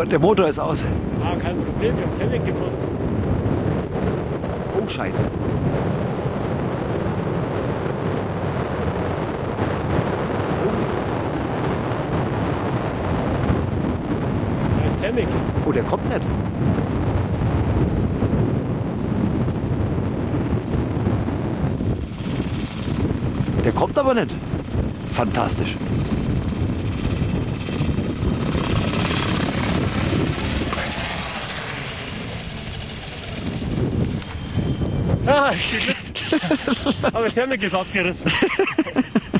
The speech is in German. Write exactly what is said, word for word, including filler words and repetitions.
Mo- der Motor ist aus. Ah, kein Problem, wir haben Thermik gefunden. Oh, Scheiße. Oh, Mist. Da ist Thermik. Oh, der kommt nicht. Der kommt aber nicht. Fantastisch. Ah, aber Thermik ist abgerissen.